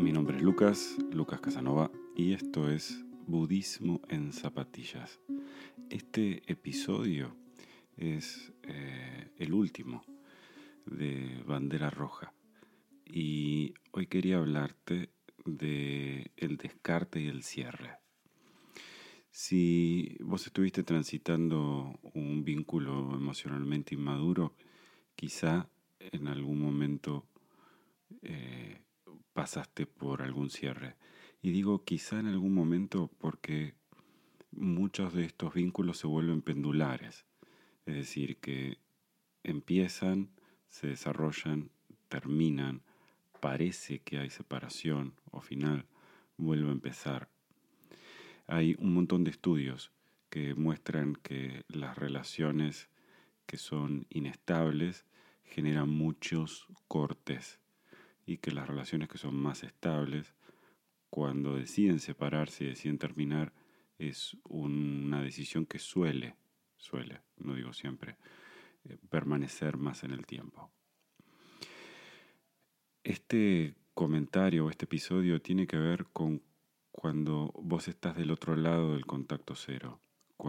Mi nombre es Lucas Casanova, y esto es Budismo en Zapatillas. Este episodio es el último de Bandera Roja, y hoy quería hablarte de el descarte y el cierre. Si vos estuviste transitando un vínculo emocionalmente inmaduro, quizá en algún momento pasaste por algún cierre. Y digo quizá en algún momento porque muchos de estos vínculos se vuelven pendulares. Es decir, que empiezan, se desarrollan, terminan, parece que hay separación o final, vuelve a empezar. Hay un montón de estudios que muestran que las relaciones que son inestables generan muchos cortes, y que las relaciones que son más estables, cuando deciden separarse y deciden terminar, es una decisión que suele, no digo siempre, permanecer más en el tiempo. Este comentario, este episodio tiene que ver con cuando vos estás del otro lado del contacto cero,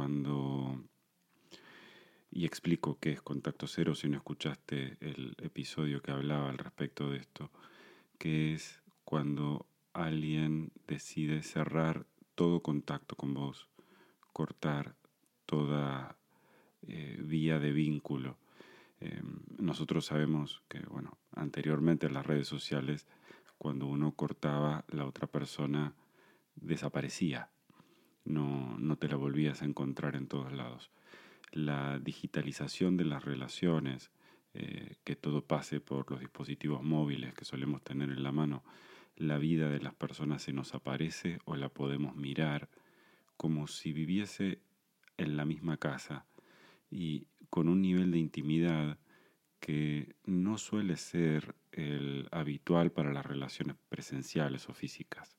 y explico qué es contacto cero si no escuchaste el episodio que hablaba al respecto de esto, que es cuando alguien decide cerrar todo contacto con vos, cortar toda vía de vínculo. Nosotros sabemos que, anteriormente en las redes sociales, cuando uno cortaba, la otra persona desaparecía, no te la volvías a encontrar en todos lados. La digitalización de las relaciones, que todo pase por los dispositivos móviles que solemos tener en la mano, la vida de las personas se nos aparece o la podemos mirar como si viviese en la misma casa y con un nivel de intimidad que no suele ser el habitual para las relaciones presenciales o físicas.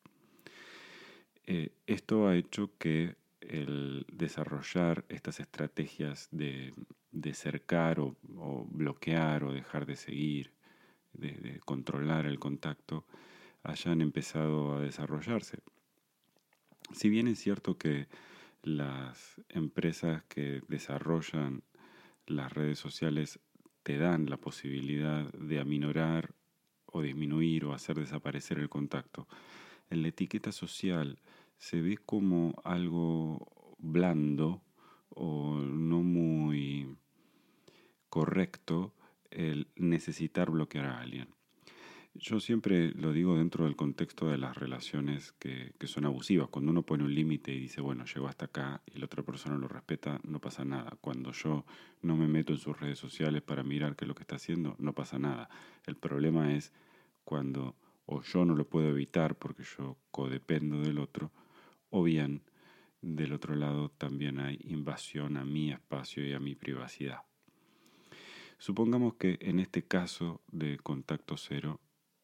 Esto ha hecho que el desarrollar estas estrategias de cercar o bloquear o dejar de seguir, de controlar el contacto, hayan empezado a desarrollarse. Si bien es cierto que las empresas que desarrollan las redes sociales te dan la posibilidad de aminorar o disminuir o hacer desaparecer el contacto, en la etiqueta social se ve como algo blando o no muy correcto el necesitar bloquear a alguien. Yo siempre lo digo dentro del contexto de las relaciones que son abusivas. Cuando uno pone un límite y dice, bueno, llego hasta acá, y la otra persona lo respeta, no pasa nada. Cuando yo no me meto en sus redes sociales para mirar qué es lo que está haciendo, no pasa nada. El problema es cuando o yo no lo puedo evitar porque yo codependo del otro, o bien del otro lado también hay invasión a mi espacio y a mi privacidad. Supongamos que en este caso de contacto cero,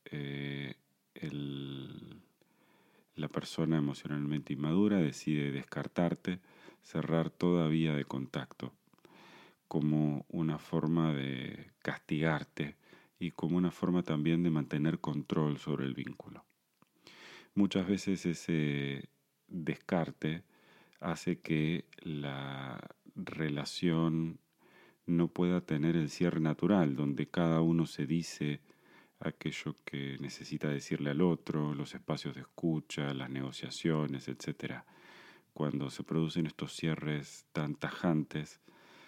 la persona emocionalmente inmadura decide descartarte, cerrar toda vía de contacto, como una forma de castigarte y como una forma también de mantener control sobre el vínculo. Muchas veces ese descarte hace que la relación no pueda tener el cierre natural, donde cada uno se dice aquello que necesita decirle al otro, los espacios de escucha, las negociaciones, etc. Cuando se producen estos cierres tan tajantes,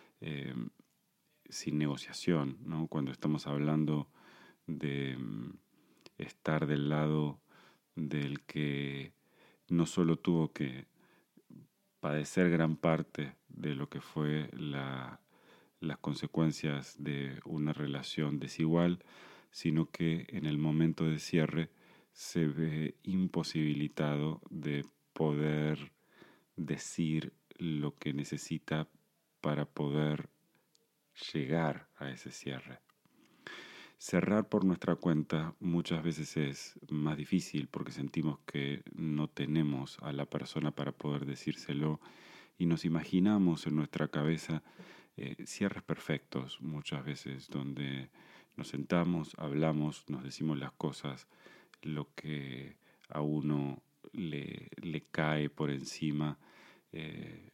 sin negociación, ¿no? Cuando estamos hablando de estar del lado del que no solo tuvo que padecer gran parte de lo que fue las consecuencias de una relación desigual, sino que en el momento de cierre se ve imposibilitado de poder decir lo que necesita para poder llegar a ese cierre. Cerrar por nuestra cuenta muchas veces es más difícil porque sentimos que no tenemos a la persona para poder decírselo y nos imaginamos en nuestra cabeza cierres perfectos muchas veces donde nos sentamos, hablamos, nos decimos las cosas lo que a uno le cae por encima eh,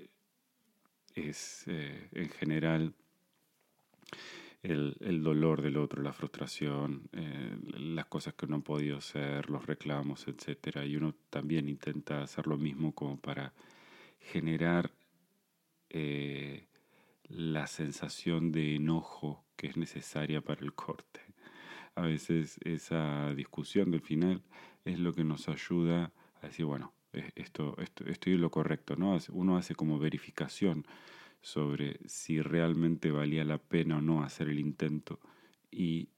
es en general el dolor del otro, la frustración, las cosas que no han podido ser, los reclamos, etcétera. Y uno también intenta hacer lo mismo como para generar eh, la sensación de enojo que es necesaria para el corte. A veces esa discusión del final es lo que nos ayuda a decir, bueno, estoy en lo correcto, ¿no? Uno hace como verificación sobre si realmente valía la pena o no hacer el intento y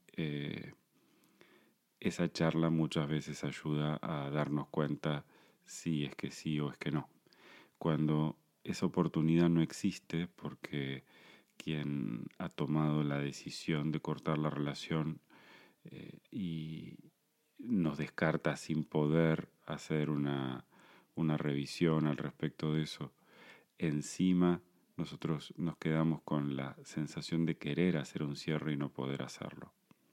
esa charla muchas veces ayuda a darnos cuenta si es que sí o es que no. Cuando esa oportunidad no existe porque quien ha tomado la decisión de cortar la relación y nos descarta sin poder hacer una revisión al respecto de eso, encima nosotros nos quedamos con la sensación de querer hacer un cierre y no poder hacerlo.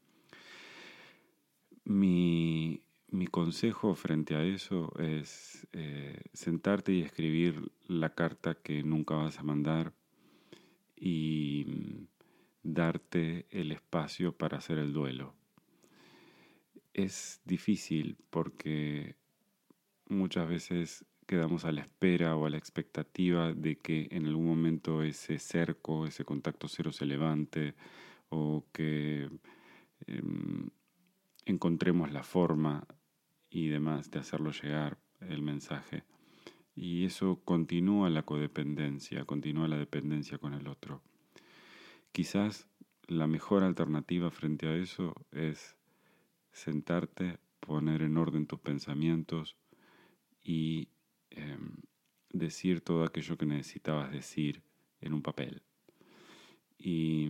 Mi consejo frente a eso es sentarte y escribir la carta que nunca vas a mandar y darte el espacio para hacer el duelo. Es difícil porque muchas veces quedamos a la espera o a la expectativa de que en algún momento ese cerco, ese contacto cero se levante o que eh, encontremos la forma y demás de hacerlo llegar el mensaje. Y eso continúa la codependencia, continúa la dependencia con el otro. Quizás la mejor alternativa frente a eso es sentarte, poner en orden tus pensamientos y eh, decir todo aquello que necesitabas decir en un papel. Y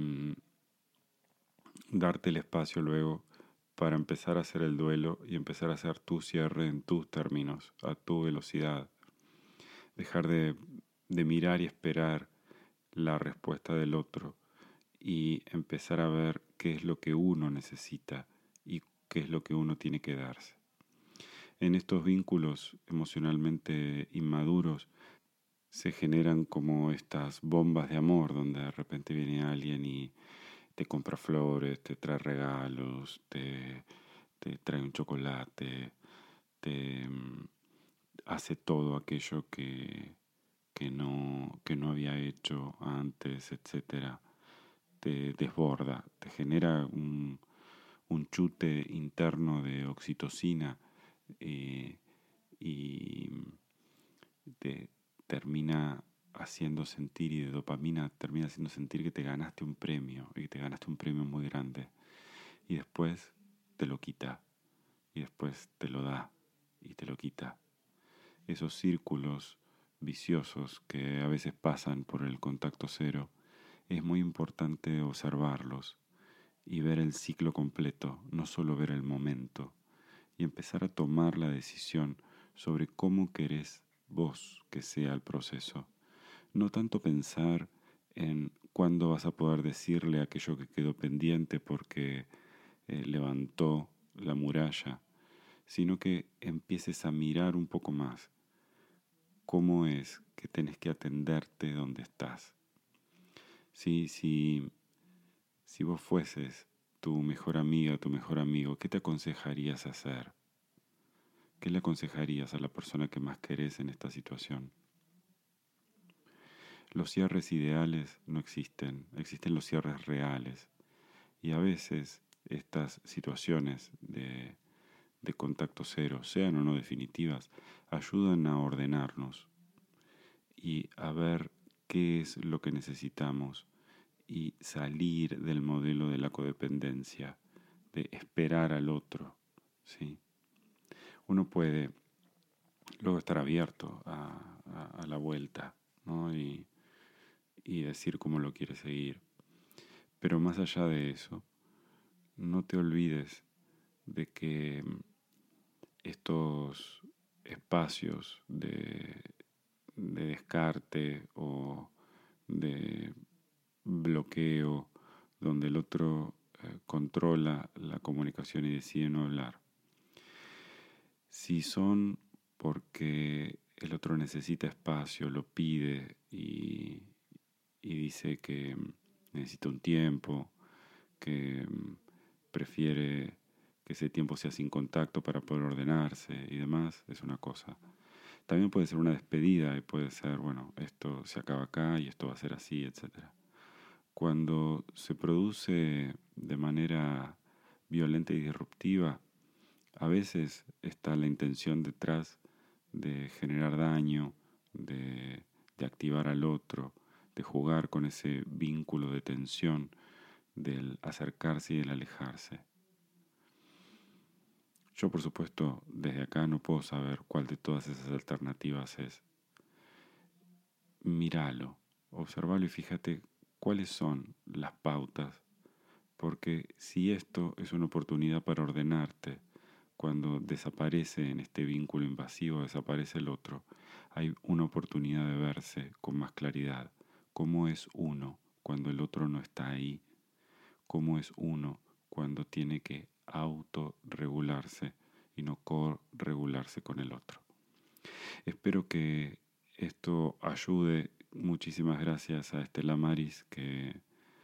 darte el espacio luego para empezar a hacer el duelo y empezar a hacer tu cierre en tus términos, a tu velocidad. Dejar de mirar y esperar la respuesta del otro y empezar a ver qué es lo que uno necesita y qué es lo que uno tiene que darse. En estos vínculos emocionalmente inmaduros se generan como estas bombas de amor donde de repente viene alguien y te compra flores, te trae regalos, te trae un chocolate, te hace todo aquello que no había hecho antes, etcétera. Te desborda, te genera un chute interno de oxitocina eh, y te termina haciendo sentir, y de dopamina termina haciendo sentir que te ganaste un premio y que te ganaste un premio muy grande y después te lo quita y después te lo da y te lo quita. Esos círculos viciosos que a veces pasan por el contacto cero, es muy importante observarlos y ver el ciclo completo, no solo ver el momento, y empezar a tomar la decisión sobre cómo querés vos que sea el proceso. No tanto pensar en cuándo vas a poder decirle aquello que quedó pendiente porque levantó la muralla, sino que empieces a mirar un poco más cómo es que tenés que atenderte donde estás. Si vos fueses tu mejor amiga, tu mejor amigo, ¿qué te aconsejarías hacer? ¿Qué le aconsejarías a la persona que más querés en esta situación? Los cierres ideales no existen, existen los cierres reales. Y a veces estas situaciones de contacto cero, sean o no definitivas, ayudan a ordenarnos y a ver qué es lo que necesitamos y salir del modelo de la codependencia, de esperar al otro, ¿sí? Uno puede luego estar abierto a la vuelta, ¿no? Y decir cómo lo quiere seguir. Pero más allá de eso, no te olvides de que estos espacios de descarte o de bloqueo, donde el otro controla la comunicación y decide no hablar, Si son porque el otro necesita espacio, lo pide y dice que necesita un tiempo, que prefiere que ese tiempo sea sin contacto para poder ordenarse y demás, es una cosa. También puede ser una despedida y puede ser, bueno, esto se acaba acá y esto va a ser así, etc. Cuando se produce de manera violenta y disruptiva, a veces está la intención detrás de generar daño, de activar al otro, de jugar con ese vínculo de tensión del acercarse y del alejarse. Yo, por supuesto, desde acá no puedo saber cuál de todas esas alternativas es. Míralo, observalo y fíjate cuáles son las pautas, porque si esto es una oportunidad para ordenarte, cuando desaparece en este vínculo invasivo, desaparece el otro, hay una oportunidad de verse con más claridad, cómo es uno cuando el otro no está ahí, cómo es uno cuando tiene que autorregularse y no corregularse con el otro. Espero que esto ayude. Muchísimas gracias a Estela Maris, que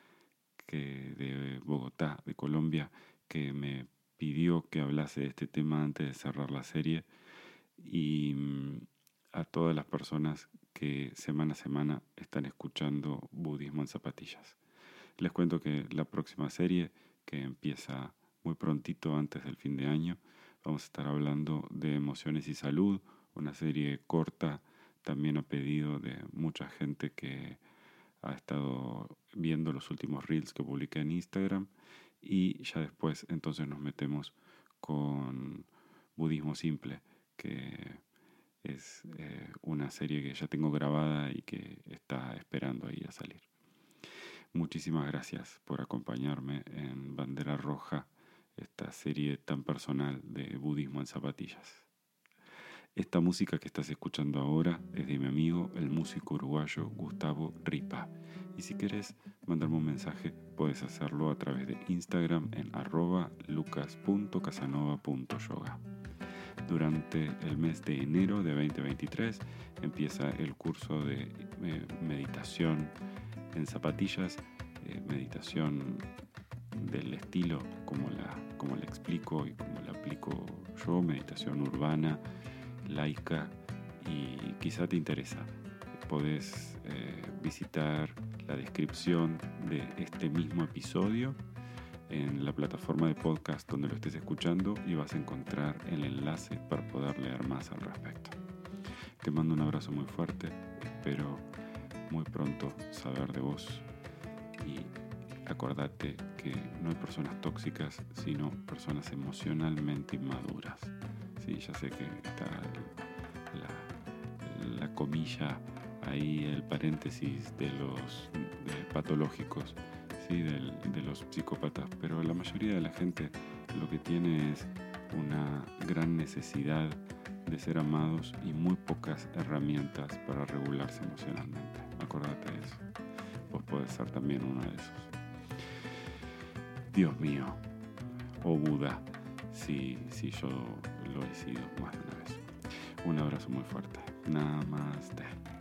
de Bogotá, de Colombia, que me pidió que hablase de este tema antes de cerrar la serie, y a todas las personas que semana a semana están escuchando Budismo en Zapatillas. Les cuento que la próxima serie, que empieza muy prontito antes del fin de año, vamos a estar hablando de emociones y salud, una serie corta, también a pedido de mucha gente que ha estado viendo los últimos reels que publiqué en Instagram, y ya después entonces nos metemos con Budismo Simple, que es una serie que ya tengo grabada y que está esperando ahí a salir. Muchísimas gracias por acompañarme en Bandera Roja, esta serie tan personal de Budismo en Zapatillas. Esta música que estás escuchando ahora es de mi amigo, el músico uruguayo Gustavo Ripa. Y si quieres mandarme un mensaje, puedes hacerlo a través de Instagram en @lucas.casanova.yoga. Durante el mes de enero de 2023 empieza el curso de meditación en zapatillas, meditación del estilo como la explico y como la aplico yo, meditación urbana, laica, y quizá te interesa. Podés visitar la descripción de este mismo episodio en la plataforma de podcast donde lo estés escuchando y vas a encontrar el enlace para poder leer más al respecto. Te mando un abrazo muy fuerte, espero muy pronto saber de vos y acordate que no hay personas tóxicas, sino personas emocionalmente inmaduras. Sí, ya sé que está la comilla ahí, el paréntesis de los patológicos, ¿sí? de los psicópatas, pero la mayoría de la gente lo que tiene es una gran necesidad de ser amados y muy pocas herramientas para regularse emocionalmente. Acordate de eso. Vos podés ser también uno de esos. Dios mío, o Buda, si yo lo he sido más de una vez. Un abrazo muy fuerte. Namaste.